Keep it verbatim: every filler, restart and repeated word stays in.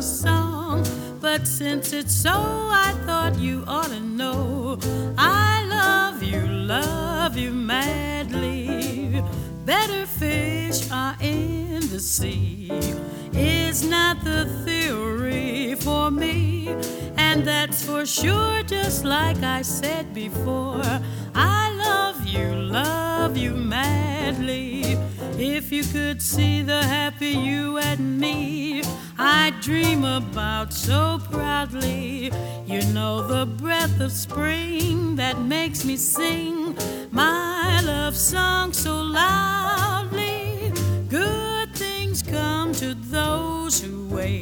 song. But since it's so, I thought you ought to know I love you, love you madly. Better fish are in the sea is not the theory for me, and that's for sure. Just like I said before, I love you, love you madly. If you could see the happy you and me I dream about so proudly, you know, the breath of spring that makes me sing my love song so loudly. Good things come to those who wait.